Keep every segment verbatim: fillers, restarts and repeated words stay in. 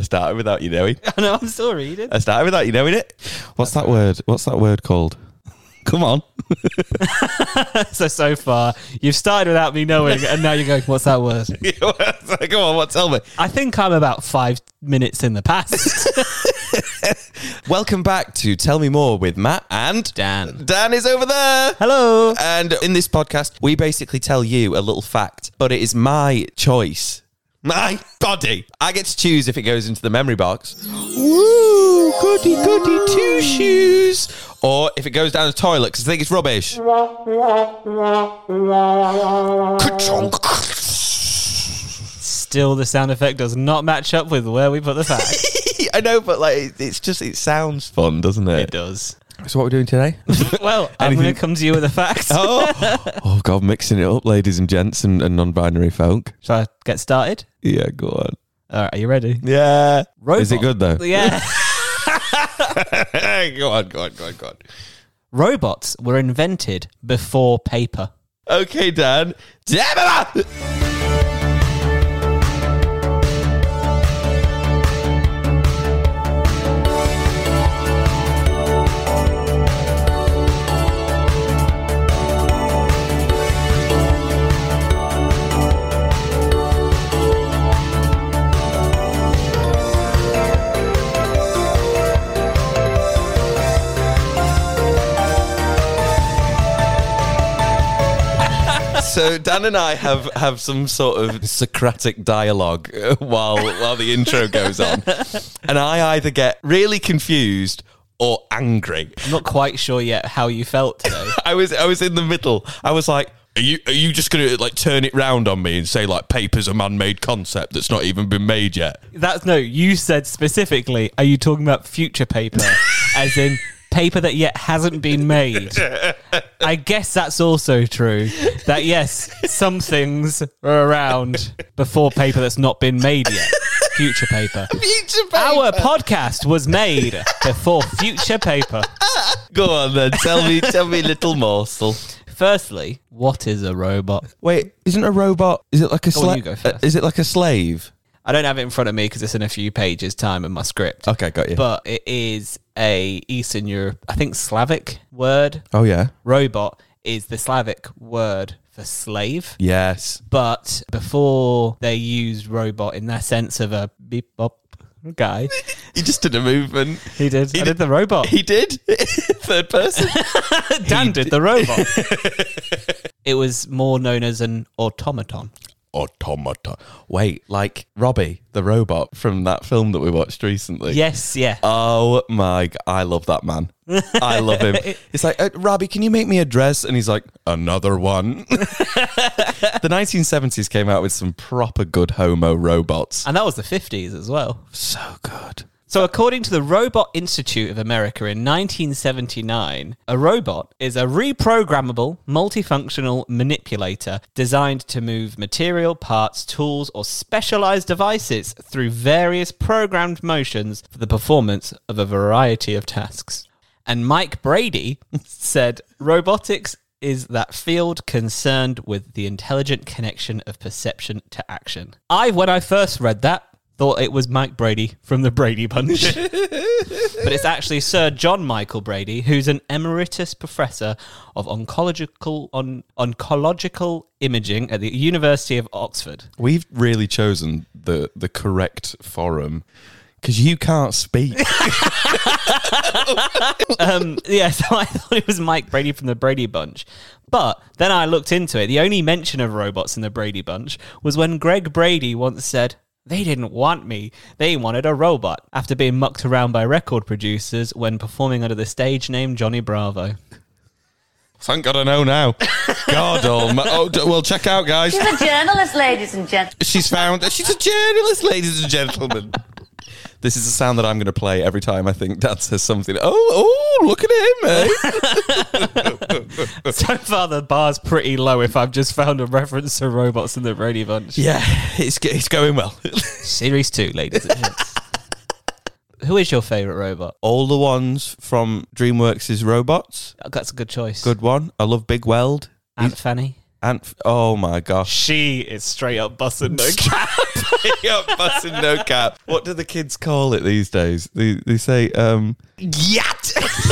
started without you knowing. I know, I'm still reading. I started without you knowing it. What's that word? What's that word called? Come on. so, so far, you've started without me knowing, and now you're going, what's that word? Come on, what? Tell me. I think I'm about five minutes in the past. Welcome back to Tell Me More with Matt and Dan. Dan is over there. Hello. And in this podcast, we basically tell you a little fact, but it is my choice. My body. I get to choose if it goes into the memory box. Woo, goody, goody, two shoes. Or if it goes down the toilet, because I think it's rubbish. Still, the sound effect does not match up with where we put the fact. I know, but like it's just, it sounds fun, doesn't it? It does. So what we're doing today? Well, I'm going to come to you with a fact. oh. oh, God, mixing it up, ladies and gents and, and non-binary folk. Shall I get started? Yeah, go on. All right, are you ready? Yeah. Robot. Is it good, though? Yeah. go on, go on, go on, go on. Robots were invented before paper. Okay, Dan. Damn it! So Dan and I have, have some sort of Socratic dialogue while while the intro goes on, and I either get really confused or angry. I'm not quite sure yet how you felt today. I was I was in the middle. I was like, "Are you are you just gonna like turn it round on me and say like paper's a man-made concept that's not even been made yet?" That's no. You said specifically. Are you talking about future paper, as in paper that yet hasn't been made? I guess that's also true. That yes, some things are around before paper that's not been made yet. Future paper. Future paper. Our podcast was made before future paper. Go on then, tell me tell me a little morsel. Firstly, what is a robot? Wait, isn't a robot? Is it like a Go on, slave? you go first. Is it like a slave? I don't have it in front of me because it's in a few pages time in my script. Okay, got you. But it is a Eastern Europe, I think Slavic word. Oh yeah. Robot is the Slavic word for slave. Yes. But before they used robot in that sense of a beep bop guy, He just did a movement. he did. He I did- did the robot. He did. Third person. Dan did the robot. It was more known as an automaton. Automata. Wait, like Robbie, the robot from that film that we watched recently. Yes, yeah. Oh my God, I love that man. I love him. It's like, uh, Robbie, can you make me a dress? And he's like, another one. The nineteen seventies came out with some proper good homo robots. And that was the fifties as well. So good. So according to the Robot Institute of America in nineteen seventy-nine, a robot is a reprogrammable, multifunctional manipulator designed to move material, parts, tools, or specialized devices through various programmed motions for the performance of a variety of tasks. And Mike Brady said, robotics is that field concerned with the intelligent connection of perception to action. I, when I first read that, thought it was Mike Brady from the Brady Bunch. But it's actually Sir John Michael Brady, who's an emeritus professor of oncological on, oncological imaging at the University of Oxford. We've really chosen the, the correct forum because you can't speak. um, yeah, so I thought it was Mike Brady from the Brady Bunch. But then I looked into it. The only mention of robots in the Brady Bunch was when Greg Brady once said, "They didn't want me. They wanted a robot," after being mucked around by record producers when performing under the stage name Johnny Bravo. Thank God I know now. God, oh, my, oh, d- well, check out, guys. She's a journalist, ladies and gentlemen. She's found. She's a journalist, ladies and gentlemen. This is the sound that I'm going to play every time I think Dad says something. Oh, oh, look at him, eh? So far, the bar's pretty low if I've just found a reference to robots in the Brady Bunch. Yeah, it's it's going well. Series two, ladies and gents. Who is your favourite robot? All the ones from DreamWorks' Robots. That's a good choice. Good one. I love Big Weld. Aunt Fanny. And oh my gosh. She is straight up busting no cap. Yeah, busting no cap. What do the kids call it these days? They they say um yat.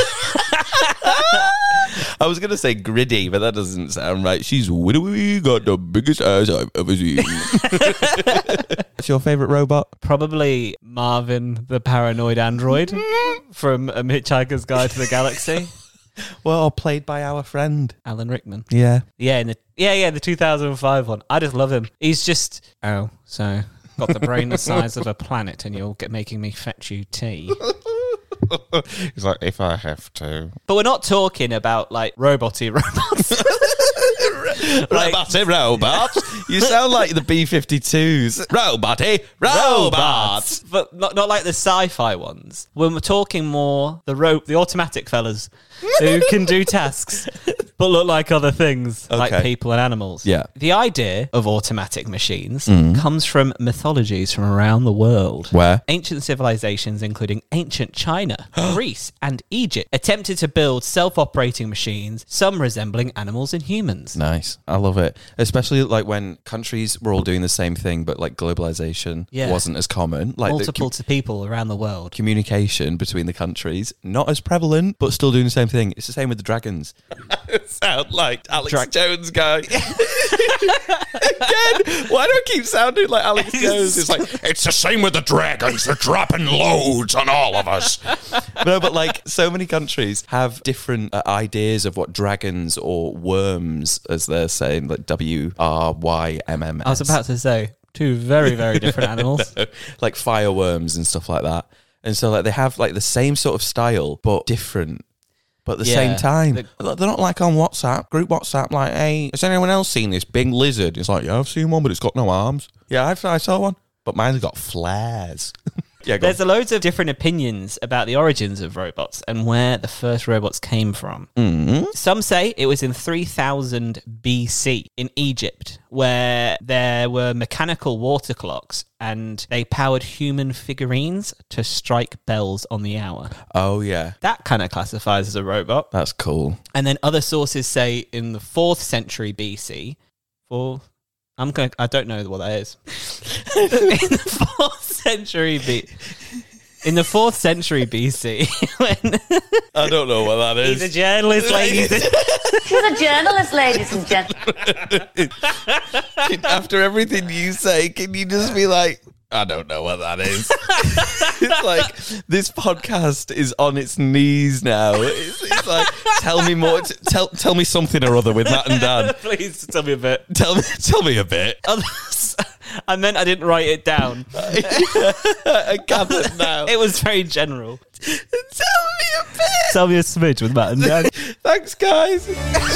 I was gonna say gritty, but that doesn't sound right. She's widowy, got the biggest ass I've ever seen. What's your favourite robot? Probably Marvin, the paranoid android from A Hitchhiker's Guide to the Galaxy. Well, played by our friend Alan Rickman. Yeah. Yeah, in the yeah, yeah, the two thousand five one. I just love him. He's just oh, so got the brain the size of a planet, and you're get making me fetch you tea. He's like, if I have to. But we're not talking about like roboty robots. Like, roboty robots. You sound like the B fifty-twos. Roboty robots. But not not like the sci-fi ones. When we're talking more the ro- the automatic fellas who can do tasks but look like other things, Okay. like people and animals. Yeah. The idea of automatic machines comes from mythologies from around the world. Where? Ancient civilizations, including ancient China, Greece, and Egypt, attempted to build self-operating machines, some resembling animals and humans. Nice. I love it. Especially like when countries were all doing the same thing, but like globalization Yeah. wasn't as common. Like the Multiple to people around the world. communication between the countries, not as prevalent, but still doing the same thing. It's the same with the dragons. Sound like Alex Dra- Jones guy. Again, why do I keep sounding like Alex Jones? It's like, It's the same with the dragons. They're dropping loads on all of us. no, but like so many countries have different uh, ideas of what dragons or worms, as they're saying, like W R Y M M S. I was about to say, two very, very different animals. like fireworms and stuff like that. And so like they have like the same sort of style, but different. But at the Yeah, same time, the- they're not like on WhatsApp, group WhatsApp, like, hey, has anyone else seen this big lizard? It's like, yeah, I've seen one, but it's got no arms. Yeah, I've, I saw one, but mine's got flares. yeah, go There's a loads of different opinions about the origins of robots and where the first robots came from. Mm-hmm. Some say it was in three thousand B C in Egypt, where there were mechanical water clocks and they powered human figurines to strike bells on the hour. Oh, yeah. That kind of classifies as a robot. That's cool. And then other sources say in the fourth century B C, for I'm going. I don't know what that is. in the fourth century B. In the fourth century B C, when I don't know what that he's a journalist, ladies. She's a journalist, ladies and gentlemen. After everything you say, can you just be like, I don't know what that is. It's like, this podcast is on its knees now. It's, it's like, tell me more. T- tell tell me something or other with Matt and Dan. Please tell me a bit. Tell me, tell me a bit. Others- I meant I didn't write it down. I gathered now. It was very general. Tell me a bit. Tell me a smidge with Matt and Dan. Thanks, guys.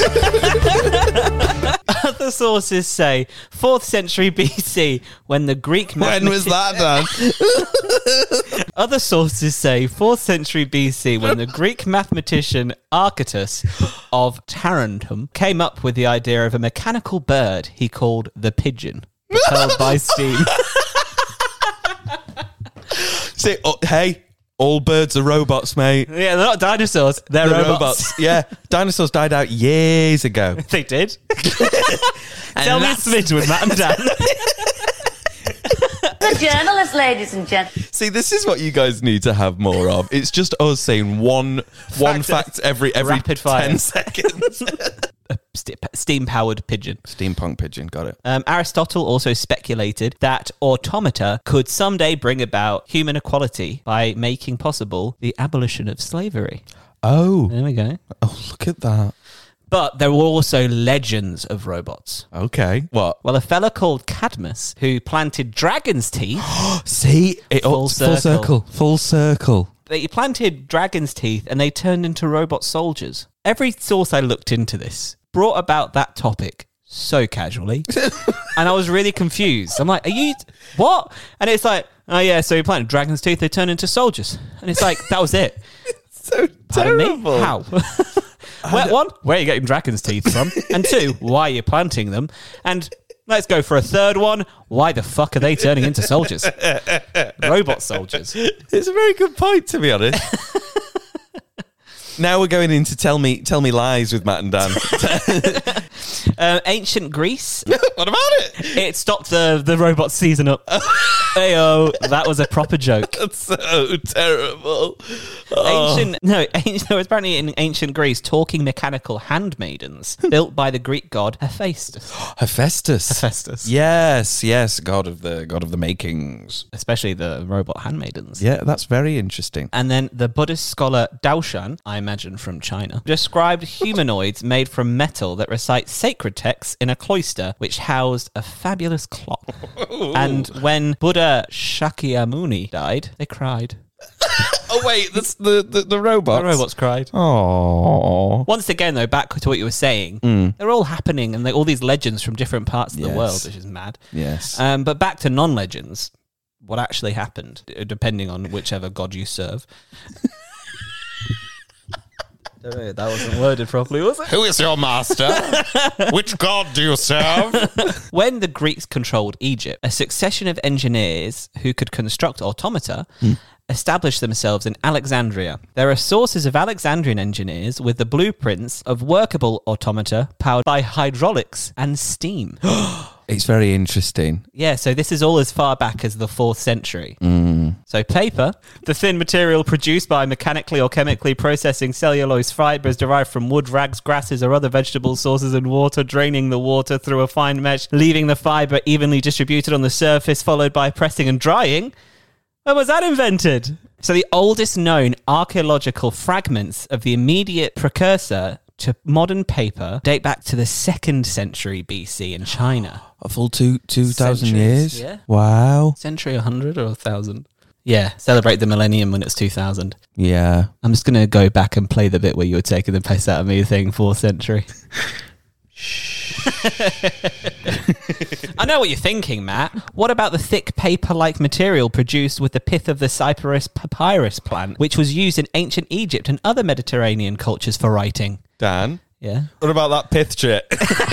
Other sources say fourth century B C, when the Greek When was that, Dan? Other sources say fourth century B C, when the Greek mathematician Archytas of Tarentum came up with the idea of a mechanical bird he called the pigeon, propelled by steam. Say, oh, hey, all birds are robots, mate. Yeah, they're not dinosaurs, they're, They're robots. Yeah, dinosaurs died out years ago. They did. Tell me a smidge with Matt and Dan. The journalist, ladies and gentlemen. See, this is what you guys need to have more of. It's just us saying one one Fact- fact every every Rapid fire. ten seconds. Steam-powered pigeon. Steampunk pigeon, got it. Um, Aristotle also speculated that automata could someday bring about human equality by making possible the abolition of slavery. Oh, There we go. oh, look at that. But there were also legends of robots. Okay, what? Well, a fella called Cadmus, who planted dragon's teeth, See, it Full full, full circle. circle, full circle. they planted dragon's teeth and they turned into robot soldiers. Every source I looked into this brought about that topic so casually. And I was really confused. I'm like, are you, what? And it's like, oh yeah, so you planted dragon's teeth, they turned into soldiers. And it's like, that was it. So Pardon me? terrible. How? Where, one, where are you getting dragon's teeth from? And two, why are you planting them? And let's go for a third one. Why the fuck are they turning into soldiers? Robot soldiers. It's a very good point, to be honest. Now we're going into tell me tell me lies with Matt and Dan. uh, ancient Greece. What about it? It stopped the, the robot season up. Heyo, that was a proper joke. That's so terrible. Oh. Ancient, no, ancient, there was apparently in ancient Greece talking mechanical handmaidens built by the Greek god Hephaestus. Hephaestus. Hephaestus. Yes, yes, god of the god of the makings. Especially the robot handmaidens. Yeah, that's very interesting. And then the Buddhist scholar Daoshan, I imagine from China, described humanoids made from metal that recite sacred texts in a cloister which housed a fabulous clock. And when Buddha Shakyamuni died, they cried. Oh wait, that's the the, the robots. The robots cried. Oh. Once again, though, back to what you were saying, mm. they're all happening, and they, all these legends from different parts of yes. the world, which is mad. Yes. Um, but back to non-legends, what actually happened, depending on whichever god you serve. That wasn't worded properly, was it? Who is your master? Which god do you serve? When the Greeks controlled Egypt, a succession of engineers who could construct automata hmm. established themselves in Alexandria. There are sources of Alexandrian engineers with the blueprints of workable automata powered by hydraulics and steam. It's very interesting. Yeah, so this is all as far back as the fourth century. Mm. So paper, the thin material produced by mechanically or chemically processing cellulose fibers derived from wood, rags, grasses, or other vegetable sources and water, draining the water through a fine mesh, leaving the fiber evenly distributed on the surface, followed by pressing and drying. When was that invented? So the oldest known archaeological fragments of the immediate precursor to modern paper date back to the second century B C in China. A full two two thousand Centuries, years. yeah. Wow. Century, a hundred or a thousand? Yeah, celebrate the millennium when it's two thousand. Yeah. I'm just gonna go back and play the bit where you were taking the piss out of me, thing fourth century. I know what you're thinking, Matt. What about the thick paper-like material produced with the pith of the Cyperus papyrus plant, which was used in ancient Egypt and other Mediterranean cultures for writing? Dan? Yeah? What about that pith shit?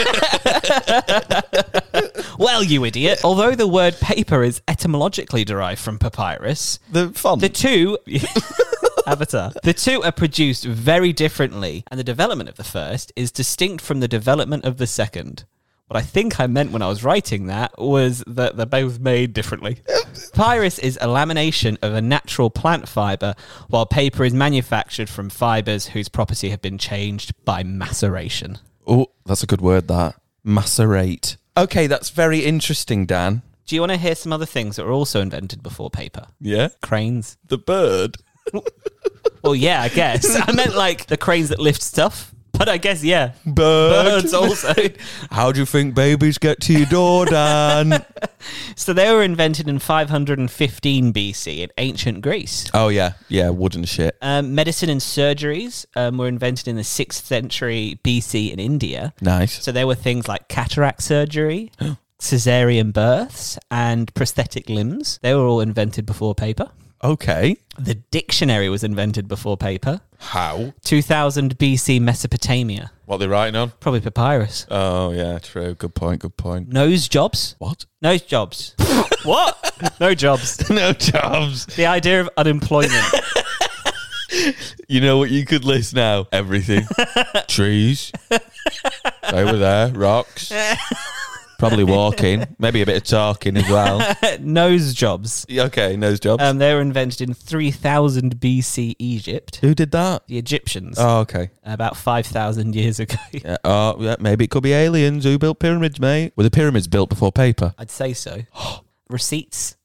Well, you idiot. Although the word paper is etymologically derived from papyrus, The font. the two... Avatar. The two are produced very differently, and the development of the first is distinct from the development of the second. What I think I meant when I was writing that was that they're both made differently. Papyrus is a lamination of a natural plant fibre, while paper is manufactured from fibres whose property have been changed by maceration. Oh, that's a good word, that. Macerate. Okay, that's very interesting, Dan. Do you want to hear some other things that were also invented before paper? Yeah? Cranes. The bird. Well, yeah, I guess. I meant like the cranes that lift stuff. But I guess, yeah. Bird. Birds also. How do you think babies get to your door, Dan? So they were invented in five hundred fifteen B C in ancient Greece. Oh, yeah. Yeah, wooden shit. Um, medicine and surgeries um, were invented in the sixth century B C in India. Nice. So there were things like cataract surgery, caesarean births, and prosthetic limbs. They were all invented before paper. Okay. The dictionary was invented before paper. How? two thousand B C Mesopotamia. What are they writing on? Probably papyrus. Oh, yeah, true. Good point, good point. Nose jobs. What? Nose jobs. What? No jobs. No jobs. The idea of unemployment. You know what you could list now? Everything. Trees. Over there. Rocks. Probably walking. Maybe a bit of talking as well. Nose jobs. Okay, nose jobs. Um, they were invented in three thousand B C Egypt. Who did that? The Egyptians. Oh, okay. About five thousand years ago. Yeah, oh, yeah, maybe it could be aliens who built pyramids, mate. Were the pyramids built before paper? I'd say so. Receipts.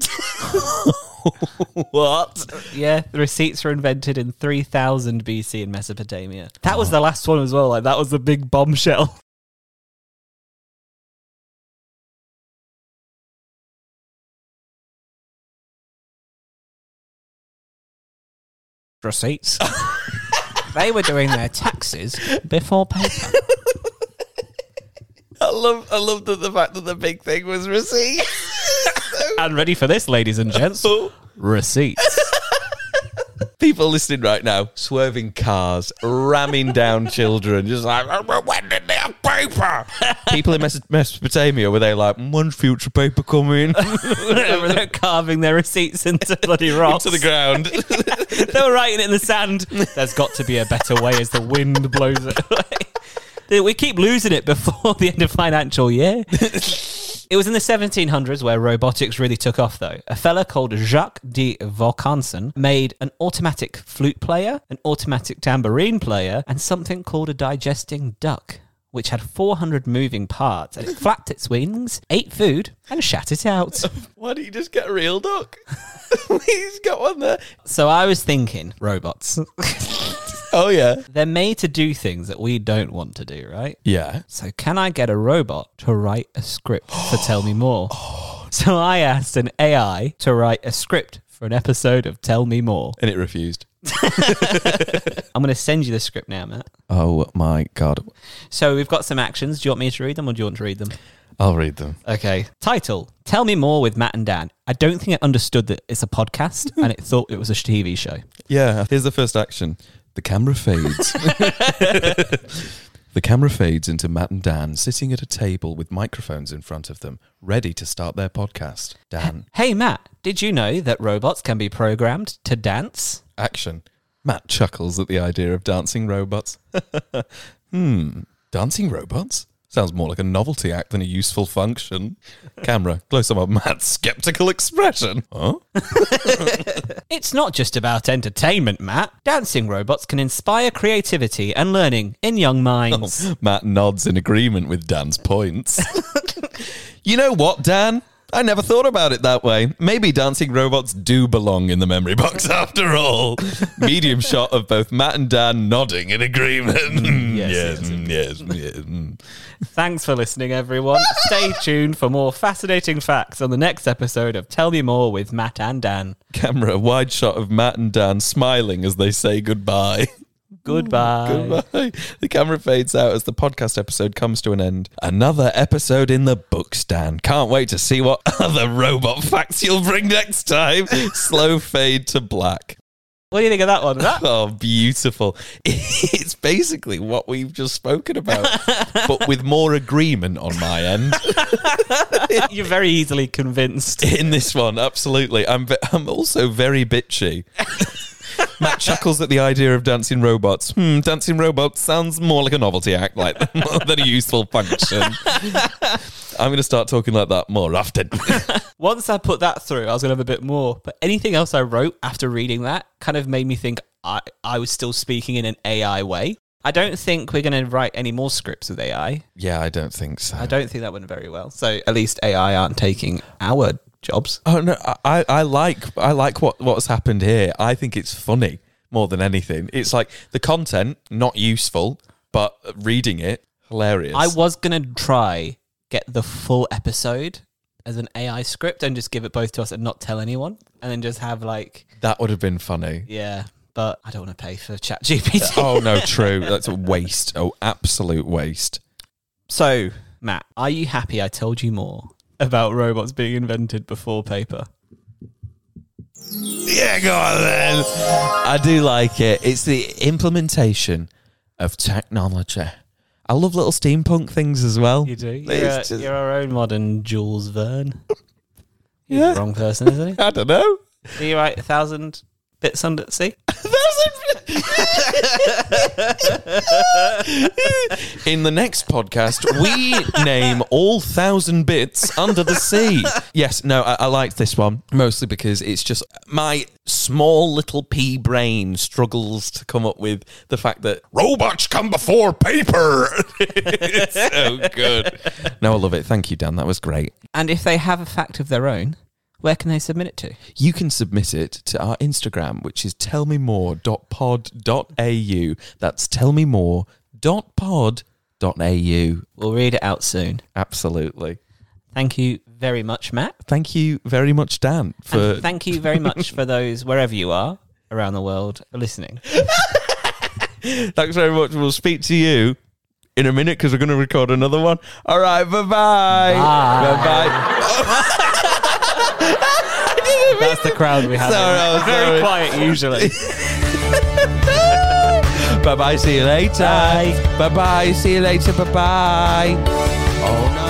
What? Yeah, the receipts were invented in three thousand B C in Mesopotamia. That was the last one as well. Like that was the big bombshell. Receipts. They were doing their taxes before paper. I love I love the, the fact that the big thing was receipts. And ready for this, ladies and gents. Receipts. People listening right now, swerving cars, ramming down children, just like, when did they have paper? paper. People in Mes- Mesopotamia, were they like, when's future paper coming? They're carving their receipts into bloody rocks. To the ground. They were writing it in the sand. There's got to be a better way as the wind blows it away. We keep losing it before the end of financial year. It was in the seventeen hundreds where robotics really took off, though. A fella called Jacques de Vaucanson made an automatic flute player, an automatic tambourine player, and something called a digesting duck, which had four hundred moving parts, and it flapped its wings, ate food, and shat it out. Why don't you just get a real duck? He's got one there. So I was thinking, robots. Oh, yeah. They're made to do things that we don't want to do, right? Yeah. So can I get a robot to write a script for Tell Me More? So I asked an A I to write a script for an episode of Tell Me More. And it refused. I'm going to send you the script now, Matt. Oh, my God. So we've got some actions. Do you want me to read them or do you want to read them? I'll read them. Okay. Title, Tell Me More with Matt and Dan. I don't think it understood that it's a podcast and it thought it was a T V show. Yeah, here's the first action. The camera fades. The camera fades into Matt and Dan sitting at a table with microphones in front of them, ready to start their podcast. Dan. Hey, Matt, did you know that robots can be programmed to dance? Action. Matt chuckles at the idea of dancing robots. hmm, dancing robots? Sounds more like a novelty act than a useful function. Camera, close up on Matt's skeptical expression. Huh? It's not just about entertainment, Matt. Dancing robots can inspire creativity and learning in young minds. Oh, Matt nods in agreement with Dan's points. You know what, Dan? I never thought about it that way. Maybe dancing robots do belong in the memory box after all. Medium shot of both Matt and Dan nodding in agreement. Yes, yes, yes, yes. Thanks for listening, everyone. Stay tuned for more fascinating facts on the next episode of Tell Me More with Matt and Dan. Camera, wide shot of Matt and Dan smiling as they say goodbye. Goodbye. Goodbye. The camera fades out as the podcast episode comes to an end. Another episode in the books, Dan. Can't wait to see what other robot facts you'll bring next time. Slow fade to black. What do you think of that one? Matt? Oh, beautiful. It's basically what we've just spoken about, but with more agreement on my end. You're very easily convinced. In this one, absolutely. I'm, ve- I'm also very bitchy. Matt chuckles at the idea of dancing robots. Hmm, dancing robots sounds more like a novelty act like than a useful function. I'm going to start talking like that more often. Once I put that through, I was going to have a bit more. But anything else I wrote after reading that kind of made me think I, I was still speaking in an A I way. I don't think we're going to write any more scripts with A I. Yeah, I don't think so. I don't think that went very well. So at least A I aren't taking our jobs. Oh no, I, I like I like what, what's happened here. I think it's funny more than anything. It's like the content, not useful, but reading it, hilarious. I was going to try get the full episode as an A I script and just give it both to us and not tell anyone. And then just have like... That would have been funny. Yeah, but I don't want to pay for ChatGPT. Oh no, true. That's a waste. Oh, absolute waste. So, Matt, are you happy I told you more about robots being invented before paper? Yeah, go on then. I do like it. It's the implementation of technology. I love little steampunk things as well. You do? It's You're, a, just- you're our own modern Jules Verne. He's Yeah. the wrong person, isn't he? I don't know. Do you write a thousand bits under the sea? In the next podcast, we name all thousand bits under the sea. Yes, no, I, I liked this one mostly because it's just my small little pea brain struggles to come up with the fact that Robots come before paper. it's so good. No, I love it. Thank you, Dan. That was great. And if they have a fact of their own, where can they submit it to? You can submit it to our Instagram, which is tell me more dot pod dot a u. That's tell me more dot pod dot a u. We'll read it out soon. Absolutely. Thank you very much, Matt. Thank you very much, Dan, for And thank you very much for those, wherever you are around the world, for listening. Thanks very much. We'll speak to you in a minute because we're going to record another one. All right, bye-bye. Bye. Bye-bye. That's the crowd we have. Sorry, I'm Very sorry. quiet usually. Bye bye. See you later. Bye. Bye bye. See you later. Bye bye. Oh no.